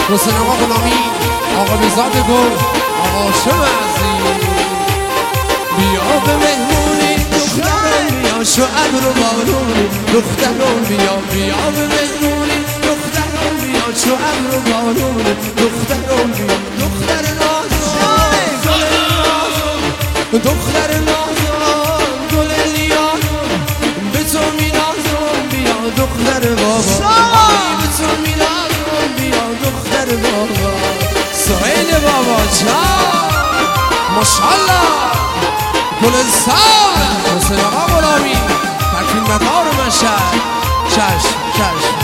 حسین آقا غلامی، آقا بیزاد گل، آقا شم عزیز. بیا به مهمونی دخترم بیا، شعب رو بارونی دخترم بیا. بیا به مهمونی دخترم بیا، شعب رو بارونی دخترم بیا. دختر نازم گل نیازم، دختر نازم گل نیازم، به تو می‌نازم بیا دختر بابا. به تو می‌نازم بیا دختر بابا. سهیل بابا جان ماشاءالله گلستان. حسین آقا غلامی تکریم مقام مشهد. چشم چشم.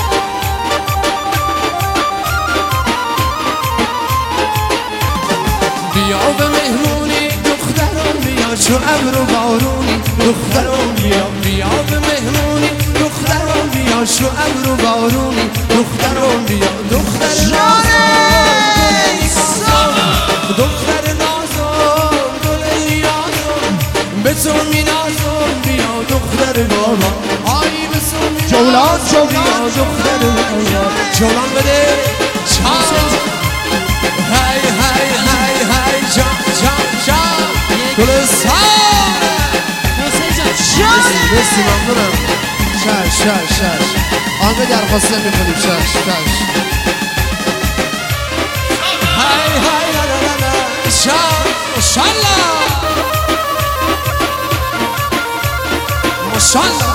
بیا به مهمونی دخترم بیا، چو ابر و بارونی دخترم بیا. بیا به مهمونی دخترم بیا، چو ابر و بارونی دخترم بیا. دختر نازم دختر نازم گل نیازم، به تو می‌نازم بیا دختر بابا. آی به تو می‌نازم جولان بیا دختر بابا. جولان بده چند. هی هی هی هی جان جان جان گلستان. بسی ممنونم. شش شش شش آنگه درخواسته میکنیم. شش شش هی هی لا لا لا شان ماشالله ماشالله.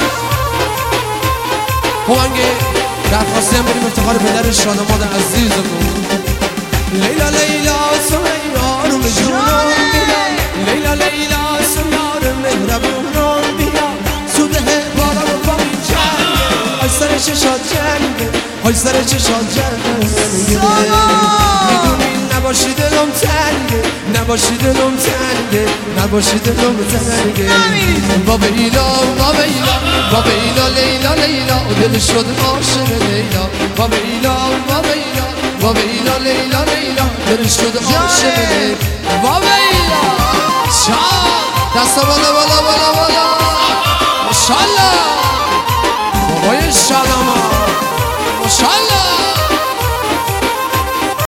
خب انگه درخواسته هم بریم افتخار پدر شادماد عزیزمون. لیلا لیلا سمیار مجنون بیا، لیلا لیلا سمیار مهربونم بیا. سوده بارا رو با میجنگه، های سر چشات جنگه، های سر چشات جنگه. میدونی نباشی دلم تنگه، نباشی دلم تنگه، نباشی دلم تنگه. بابا ایلا بابا ایلا بابا ایلا لیلا لیلا دل شد عاشق لیلا. بابا ایلا بابا ایلا بابا ایلا لیلا لیلا دل شد عاشق لیلا. بابا ایلا شاد دستا بالا بالا بالا